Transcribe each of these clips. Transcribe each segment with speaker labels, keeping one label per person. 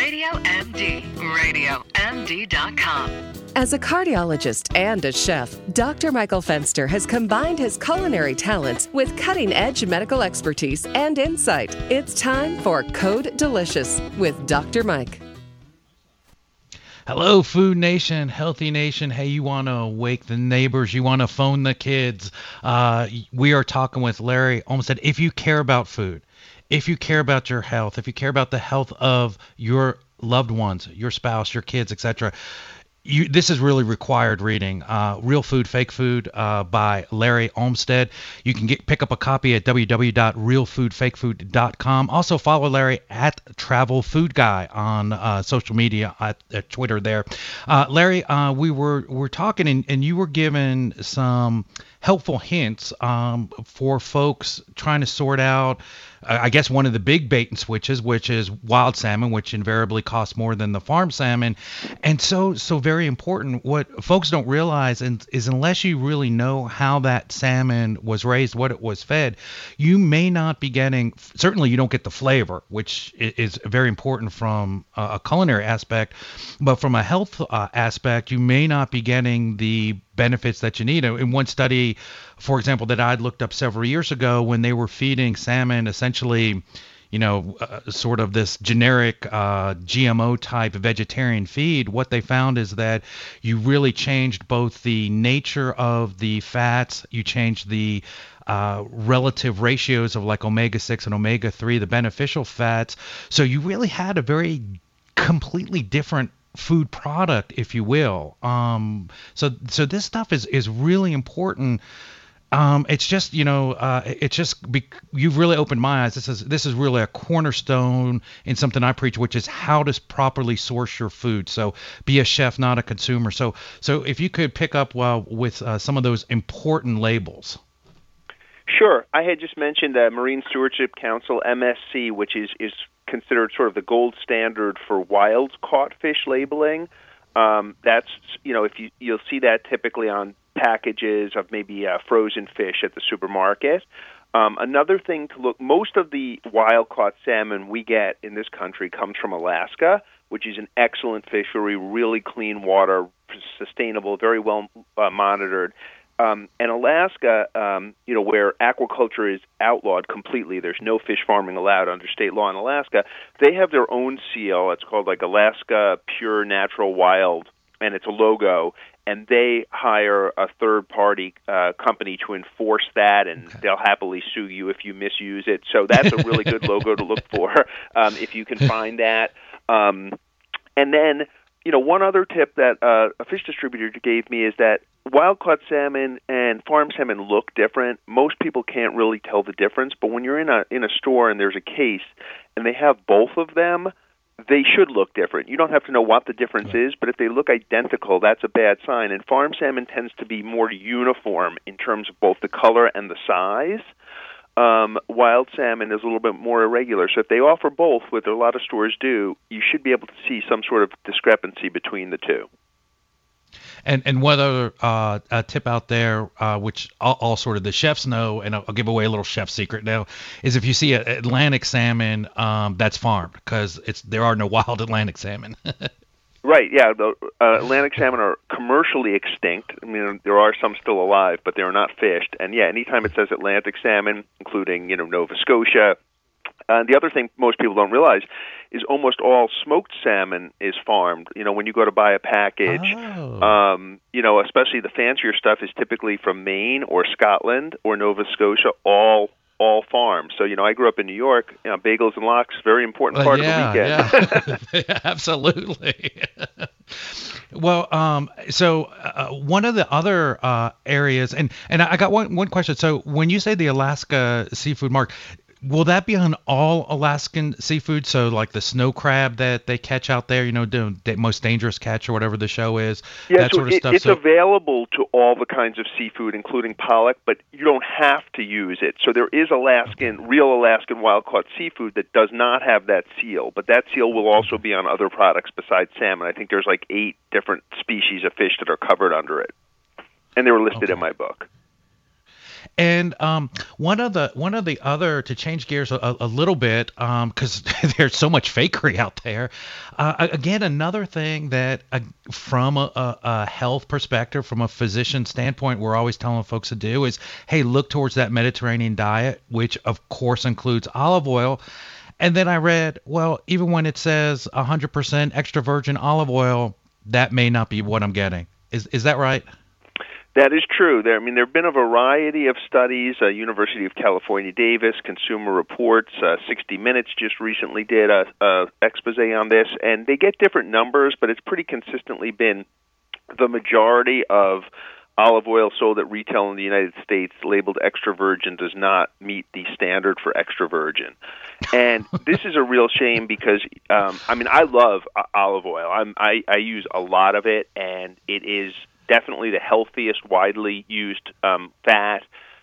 Speaker 1: Radio MD, RadioMD.com.
Speaker 2: As a cardiologist and a chef, Dr. Michael Fenster has combined his culinary talents with cutting-edge medical expertise and insight. It's time for Code Delicious with Dr. Mike.
Speaker 3: Hello, Food Nation, Healthy Nation. Hey, you want to wake the neighbors? You want to phone the kids? We are talking with Larry Olmsted. If you care about food, if you care about your health, if you care about the health of your loved ones, your spouse, your kids, etc., this is really required reading. Real Food, Fake Food by Larry Olmsted. You can pick up a copy at www.realfoodfakefood.com. Also follow Larry at Travel Food Guy on social media at Twitter there. Larry, we're talking and you were given some helpful hints for folks trying to sort out, I guess, one of the big bait and switches, which is wild salmon, which invariably costs more than the farm salmon. And so very important. What folks don't realize is unless you really know how that salmon was raised, what it was fed, you may not be getting, certainly you don't get the flavor, which is very important from a culinary aspect, but from a health aspect, you may not be getting the benefits that you need. In one study, for example, that I'd looked up several years ago, when they were feeding salmon essentially, sort of this generic GMO type vegetarian feed, what they found is that you really changed both the nature of the fats, you changed the relative ratios of like omega-6 and omega-3, the beneficial fats. So you really had a very completely different food product, if you will. So this stuff is really important. It's just, you've really opened my eyes. This is really a cornerstone in something I preach, which is how to properly source your food. So be a chef, not a consumer. So if you could pick up with some of those important labels.
Speaker 4: Sure. I had just mentioned the Marine Stewardship Council, MSC, which is considered sort of the gold standard for wild-caught fish labeling. That's, you'll see that typically on packages of maybe frozen fish at the supermarket. Another thing to look, most of the wild-caught salmon we get in this country comes from Alaska, which is an excellent fishery, really clean water, sustainable, very well monitored. And Alaska, where aquaculture is outlawed completely, there's no fish farming allowed under state law in Alaska, they have their own seal. It's called like Alaska Pure Natural Wild, and it's a logo, and they hire a third-party company to enforce that, and they'll happily sue you if you misuse it. So that's a really good logo to look for if you can find that. And then, one other tip that a fish distributor gave me is that wild-caught salmon and farm salmon look different. Most people can't really tell the difference, but when you're in a store and there's a case and they have both of them, they should look different. You don't have to know what the difference is, but if they look identical, that's a bad sign. And farm salmon tends to be more uniform in terms of both the color and the size. Wild salmon is a little bit more irregular. So if they offer both, what a lot of stores do, you should be able to see some sort of discrepancy between the two.
Speaker 3: And one other tip out there, which all sort of the chefs know, and I'll give away a little chef secret now, is if you see an Atlantic salmon, that's farmed, because there are no wild Atlantic salmon.
Speaker 4: Right, yeah. The Atlantic salmon are commercially extinct. I mean, there are some still alive, but they're not fished. And yeah, anytime it says Atlantic salmon, including, Nova Scotia. The other thing most people don't realize is almost all smoked salmon is farmed. When you go to buy a package, especially the fancier stuff is typically from Maine or Scotland or Nova Scotia, all farms. So, I grew up in New York, bagels and lox, very important part of the weekend.
Speaker 3: Yeah, absolutely. Well, so one of the other areas, and I got one question. So when you say the Alaska seafood mark, will that be on all Alaskan seafood? So like the snow crab that they catch out there, the most dangerous catch or whatever the show is, that sort of stuff?
Speaker 4: It's available to all the kinds of seafood, including pollock, but you don't have to use it. So there is real Alaskan wild-caught seafood that does not have that seal, but that seal will also be on other products besides salmon. I think there's like 8 different species of fish that are covered under it, and they were listed in my book.
Speaker 3: And one of the other, to change gears a little bit, because there's so much fakery out there. Again, another thing that from a health perspective, from a physician standpoint, we're always telling folks to do is, hey, look towards that Mediterranean diet, which of course includes olive oil. And then I read, well, even when it says 100% extra virgin olive oil, that may not be what I'm getting. Is that right?
Speaker 4: That is true. There have been a variety of studies. University of California, Davis, Consumer Reports, 60 Minutes just recently did a expose on this, and they get different numbers, but it's pretty consistently been the majority of olive oil sold at retail in the United States labeled extra virgin does not meet the standard for extra virgin. And this is a real shame because, I love olive oil. I use a lot of it, and it is definitely the healthiest, widely used fat.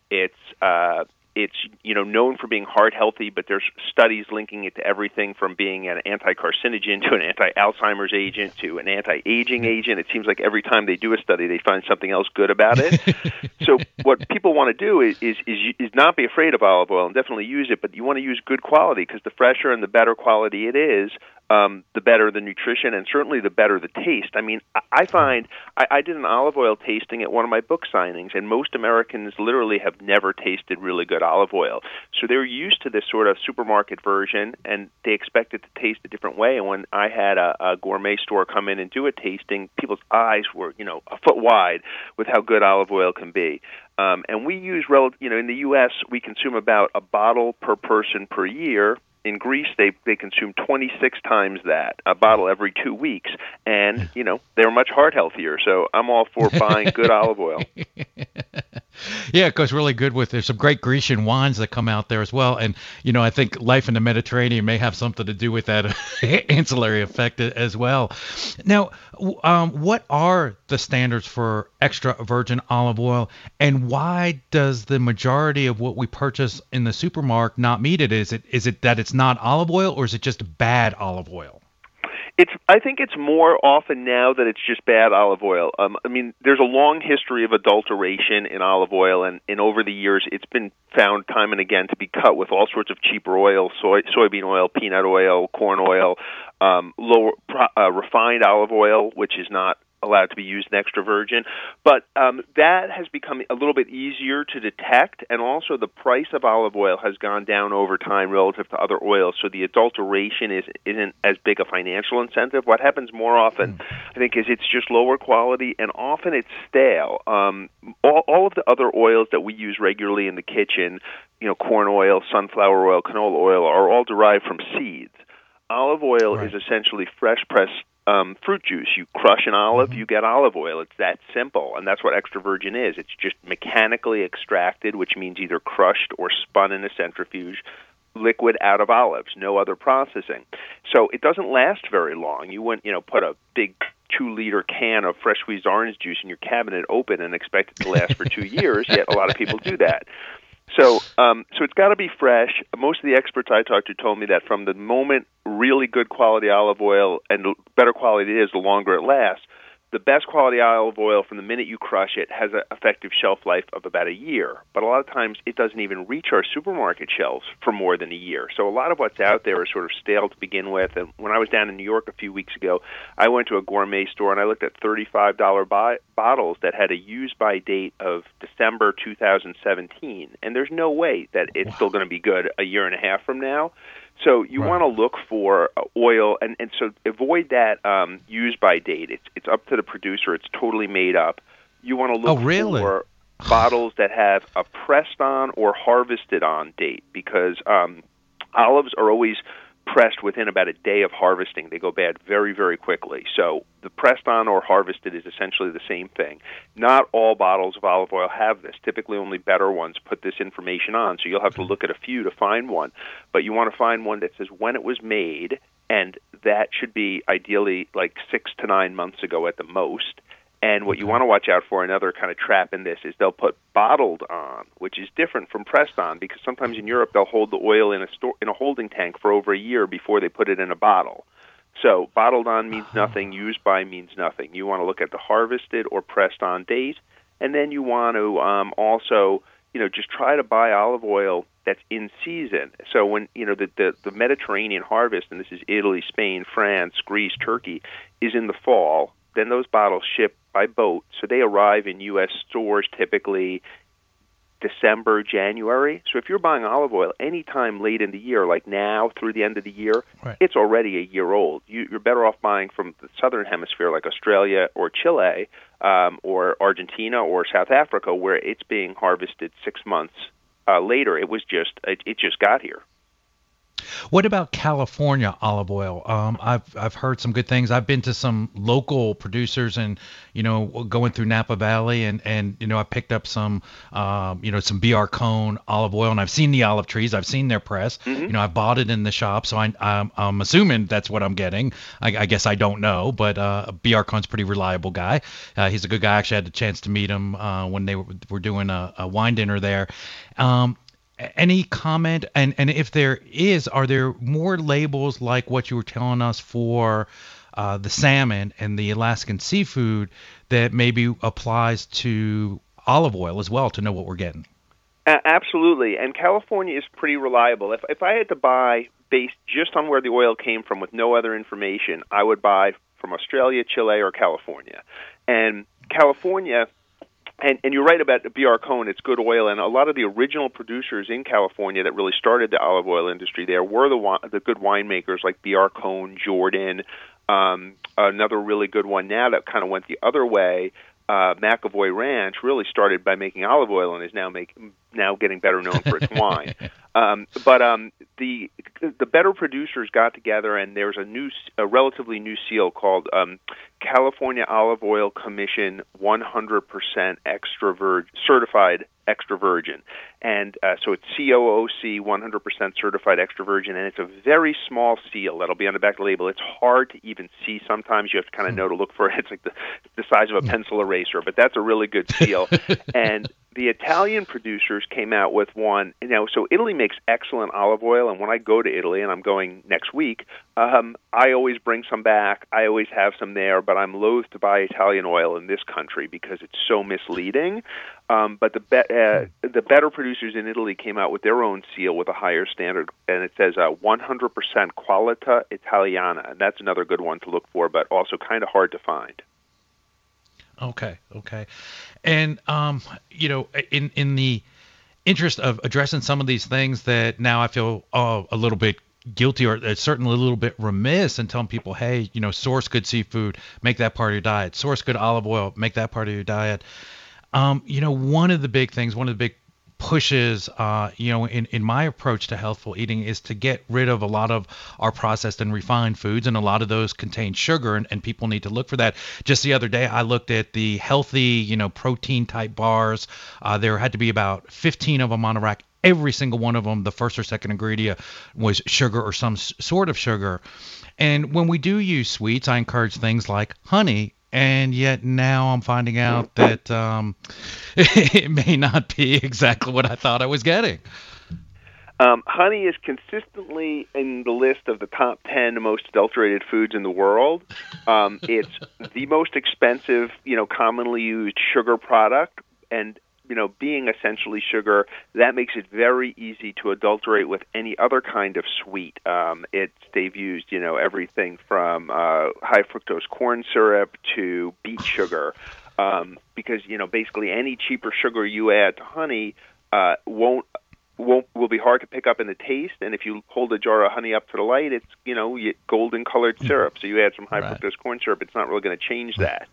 Speaker 4: It's known for being heart healthy, but there's studies linking it to everything from being an anti-carcinogen to an anti-Alzheimer's agent to an anti-aging agent. It seems like every time they do a study, they find something else good about it. So what people want to do is not be afraid of olive oil and definitely use it, but you want to use good quality because the fresher and the better quality it is, the better the nutrition and certainly the better the taste. I mean, I find I did an olive oil tasting at one of my book signings, and most Americans literally have never tasted really good olive oil. So they're used to this sort of supermarket version, and they expect it to taste a different way. And when I had a gourmet store come in and do a tasting, people's eyes were, a foot wide with how good olive oil can be. And we use, in the U.S., we consume about a bottle per person per year. In Greece, they consume 26 times that, a bottle every 2 weeks. And, they're much heart healthier. So I'm all for buying good olive oil.
Speaker 3: Yeah, it goes really good with, there's some great Grecian wines that come out there as well. And, I think life in the Mediterranean may have something to do with that ancillary effect as well. Now, what are the standards for extra virgin olive oil, and why does the majority of what we purchase in the supermarket not meet it? Is it that it's not olive oil, or is it just bad olive oil?
Speaker 4: I think it's more often now that it's just bad olive oil. There's a long history of adulteration in olive oil, and over the years, it's been found time and again to be cut with all sorts of cheaper oil, soybean oil, peanut oil, corn oil, refined olive oil, which is not allowed to be used in extra virgin. But that has become a little bit easier to detect, and also the price of olive oil has gone down over time relative to other oils, so the adulteration isn't as big a financial incentive. What happens more often, I think, is it's just lower quality, and often it's stale. All of the other oils that we use regularly in the kitchen, corn oil, sunflower oil, canola oil, are all derived from seeds. Olive oil is essentially fresh pressed fruit juice. You crush an olive, you get olive oil. It's that simple, and that's what extra virgin is. It's just mechanically extracted, which means either crushed or spun in a centrifuge, liquid out of olives, no other processing. So it doesn't last very long. You wouldn't, put a big 2-liter can of fresh squeezed orange juice in your cabinet open and expect it to last for 2 years, yet a lot of people do that. So it's got to be fresh. Most of the experts I talked to told me that from the moment really good quality olive oil, and the better quality it is, the longer it lasts. The best quality olive oil, from the minute you crush it, has an effective shelf life of about a year. But a lot of times it doesn't even reach our supermarket shelves for more than a year. So a lot of what's out there is sort of stale to begin with. And when I was down in New York a few weeks ago, I went to a gourmet store and I looked at $35 bottles that had a use-by date of December 2017. And there's no way that it's still going to be good a year and a half from now. So you want to look for oil, and so avoid that use-by date. It's up to the producer. It's totally made up. You want to look for bottles that have a pressed-on or harvested-on date, because olives are always pressed within about a day of harvesting. They go bad very, very quickly. So the pressed on or harvested is essentially the same thing. Not all bottles of olive oil have this. Typically only better ones put this information on, so you'll have to look at a few to find one. But you want to find one that says when it was made, and that should be ideally like 6 to 9 months ago at the most. And what you want to watch out for, another kind of trap in this, is they'll put bottled on, which is different from pressed on, because sometimes in Europe they'll hold the oil in a holding tank for over a year before they put it in a bottle. So bottled on means nothing, used by means nothing. You want to look at the harvested or pressed on date, and then you want to also just try to buy olive oil that's in season. So when, the Mediterranean harvest, and this is Italy, Spain, France, Greece, Turkey, is in the fall, then those bottles ship by boat. So they arrive in U.S. stores typically December, January. So if you're buying olive oil anytime late in the year, like now through the end of the year,
Speaker 3: right,
Speaker 4: it's already a year old. You're better off buying from the southern hemisphere, like Australia or Chile, or Argentina or South Africa, where it's being harvested 6 months later. It just got here.
Speaker 3: What about California olive oil? I've heard some good things. I've been to some local producers, and going through Napa Valley, and I picked up some some BR Cone olive oil, and I've seen the olive trees. I've seen their press.
Speaker 4: Mm-hmm.
Speaker 3: I bought it in the shop, so I'm assuming that's what I'm getting. I guess I don't know, but BR Cone's a pretty reliable guy. He's a good guy. I actually had the chance to meet him when they were doing a wine dinner there. Any comment, and if there is, are there more labels like what you were telling us for the salmon and the Alaskan seafood that maybe applies to olive oil as well, to know what we're getting?
Speaker 4: Absolutely, and California is pretty reliable. If I had to buy based just on where the oil came from with no other information, I would buy from Australia, Chile, or California. And California... And you're right about the BR Cone. It's good oil, and a lot of the original producers in California that really started the olive oil industry there were the good winemakers like BR Cone, Jordan, another really good one now that kind of went the other way. McAvoy Ranch really started by making olive oil and is now getting better known for its wine. But the better producers got together, and there's a relatively new seal called California Olive Oil Commission 100% certified extra virgin, and so it's COOC 100% certified extra virgin, and it's a very small seal that'll be on the back of the label. It's hard to even see. Sometimes you have to kind of know to look for it. It's like the size of a pencil eraser, but that's a really good seal. And the Italian producers came out with one. So Italy makes excellent olive oil, and when I go to Italy, and I'm going next week, I always bring some back. I always have some there, but I'm loath to buy Italian oil in this country because it's so misleading. But the better producers in Italy came out with their own seal with a higher standard, and it says 100% Qualità Italiana, and that's another good one to look for, but also kind of hard to find.
Speaker 3: Okay. And, in the interest of addressing some of these things that now I feel a little bit guilty, or certainly a little bit remiss in telling people, hey, source good seafood, make that part of your diet. Source good olive oil, make that part of your diet. One of the big pushes, in my approach to healthful eating is to get rid of a lot of our processed and refined foods, and a lot of those contain sugar, and people need to look for that. Just the other day, I looked at the healthy, protein type bars. There had to be about 15 of them on a rack. Every single one of them, the first or second ingredient was sugar or some sort of sugar. And when we do use sweets, I encourage things like honey. And yet now I'm finding out that it may not be exactly what I thought I was getting.
Speaker 4: Honey is consistently in the list of the top 10 most adulterated foods in the world. It's the most expensive, commonly used sugar product, and being essentially sugar, that makes it very easy to adulterate with any other kind of sweet. They've used, everything from high fructose corn syrup to beet sugar, because basically any cheaper sugar you add to honey will be hard to pick up in the taste. And if you hold a jar of honey up to the light, it's you get golden colored syrup. So you add some high fructose corn syrup, it's not really going to change that.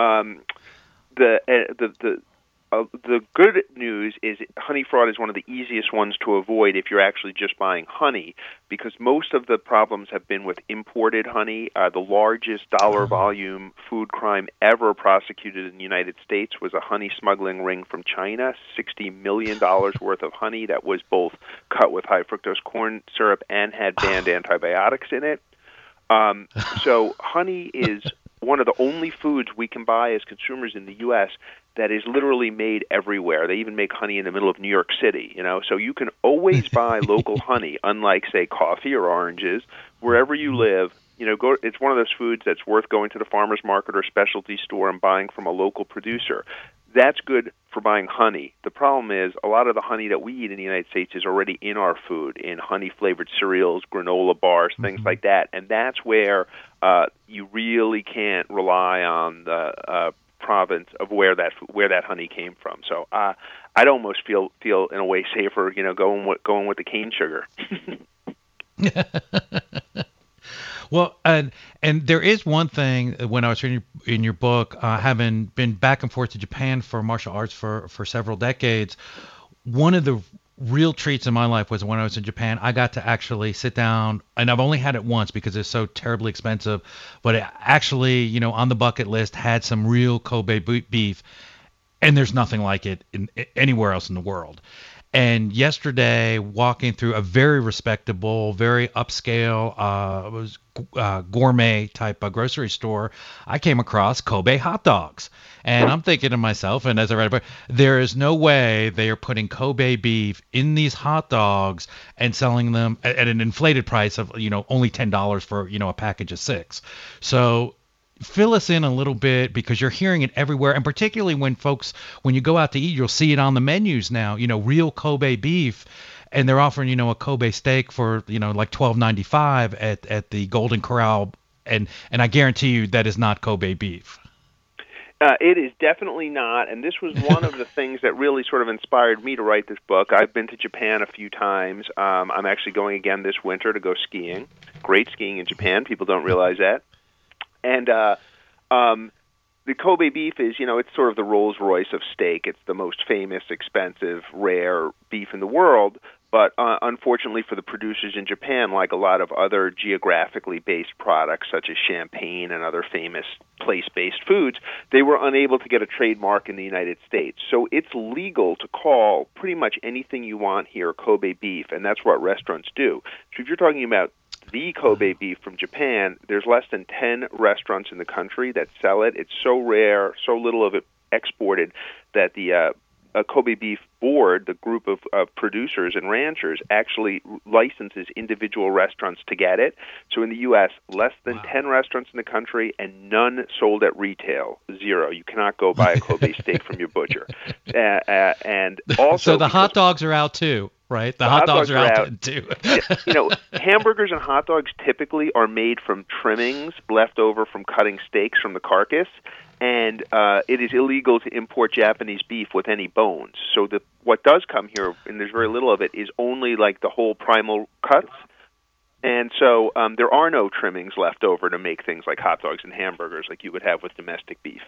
Speaker 4: The good news is honey fraud is one of the easiest ones to avoid if you're actually just buying honey, because most of the problems have been with imported honey. The largest dollar volume food crime ever prosecuted in the United States was a honey smuggling ring from China, $60 million worth of honey that was both cut with high fructose corn syrup and had banned antibiotics in it. So honey is one of the only foods we can buy as consumers in the U.S. that is literally made everywhere. They even make honey in the middle of New York City, so you can always buy local honey, unlike, say, coffee or oranges, wherever you live. It's one of those foods that's worth going to the farmer's market or specialty store and buying from a local producer. that's good for buying honey. The problem is a lot of the honey that we eat in the United States is already in our food, in honey-flavored cereals, granola bars, things like that. And that's where you really can't rely on the province of where that honey came from. So I'd almost feel in a way safer, going with the cane sugar.
Speaker 3: Well, and there is one thing when I was reading in your book, having been back and forth to Japan for martial arts for several decades, one of the real treats in my life was when I was in Japan. I got to actually sit down, and I've only had it once because it's so terribly expensive, but it actually, on the bucket list, had some real Kobe beef, and there's nothing like it anywhere else in the world. And yesterday, walking through a very respectable, very upscale, gourmet type of grocery store, I came across Kobe hot dogs. And I'm thinking to myself, and as I read about it, there is no way they are putting Kobe beef in these hot dogs and selling them at an inflated price of, only $10 for, a package of 6. So fill us in a little bit, because you're hearing it everywhere, and particularly when you go out to eat, you'll see it on the menus now, real Kobe beef, and they're offering, a Kobe steak for, like $12.95 at the Golden Corral, and I guarantee you that is not Kobe beef.
Speaker 4: It is definitely not, and this was one of the things that really sort of inspired me to write this book. I've been to Japan a few times. I'm actually going again this winter to go skiing. Great skiing in Japan. People don't realize that. And the Kobe beef is, it's sort of the Rolls-Royce of steak. It's the most famous, expensive, rare beef in the world. But unfortunately for the producers in Japan, like a lot of other geographically based products such as champagne and other famous place-based foods, they were unable to get a trademark in the United States. So it's legal to call pretty much anything you want here Kobe beef, and that's what restaurants do. So if you're talking about the Kobe beef from Japan, there's less than 10 restaurants in the country that sell it. It's so rare, so little of it exported, that the Kobe beef board, the group of producers and ranchers, actually licenses individual restaurants to get it. So in the U.S., less than 10 restaurants in the country, and none sold at retail. 0. You cannot go buy a Kobe steak from your butcher. And also,
Speaker 3: so the hot dogs are out too. Right, the hot dogs are out too.
Speaker 4: Hamburgers and hot dogs typically are made from trimmings left over from cutting steaks from the carcass, and it is illegal to import Japanese beef with any bones. So what does come here, and there's very little of it, is only like the whole primal cuts. And so there are no trimmings left over to make things like hot dogs and hamburgers like you would have with domestic beef.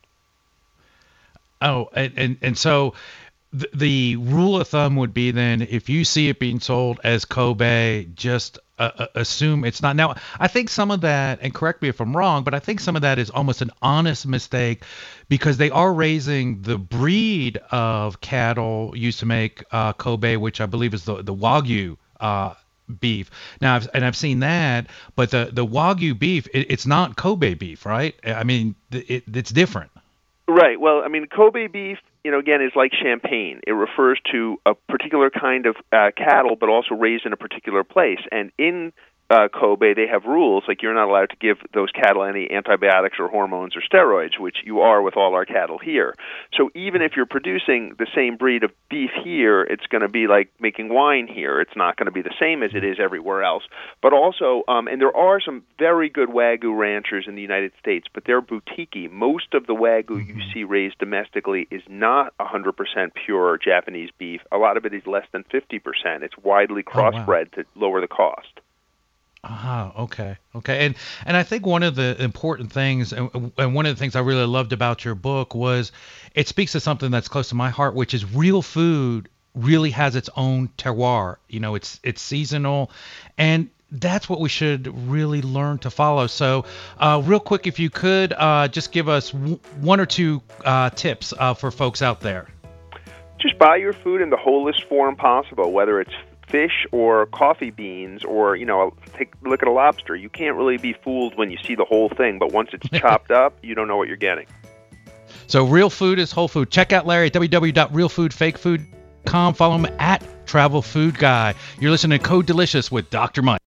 Speaker 3: Oh, and so the rule of thumb would be then, if you see it being sold as Kobe, just assume it's not. Now, I think some of that, and correct me if I'm wrong, but I think some of that is almost an honest mistake, because they are raising the breed of cattle used to make Kobe, which I believe is the Wagyu beef. Now, I've seen that, but the Wagyu beef, it's not Kobe beef, right? I mean, it's different.
Speaker 4: Right. Well, I mean, Kobe beef, again, is like champagne. It refers to a particular kind of cattle, but also raised in a particular place. And in Kobe, they have rules, like you're not allowed to give those cattle any antibiotics or hormones or steroids, which you are with all our cattle here. So even if you're producing the same breed of beef here, it's going to be like making wine here. It's not going to be the same as it is everywhere else. But also, and there are some very good Wagyu ranchers in the United States, but they're boutique-y. Most of the Wagyu you see raised domestically is not 100% pure Japanese beef. A lot of it is less than 50%. It's widely crossbred to lower the cost.
Speaker 3: Okay. And I think one of the important things, and one of the things I really loved about your book, was it speaks to something that's close to my heart, which is real food really has its own terroir. It's seasonal, and that's what we should really learn to follow. So real quick, if you could just give us one or two tips for folks out there.
Speaker 4: Just buy your food in the wholest form possible, whether it's fish or coffee beans or, take a look at a lobster. You can't really be fooled when you see the whole thing, but once it's chopped up, you don't know what you're getting.
Speaker 3: So real food is whole food. Check out Larry at www.realfoodfakefood.com. Follow him at Travel Food Guy. You're listening to Code Delicious with Dr. Mike.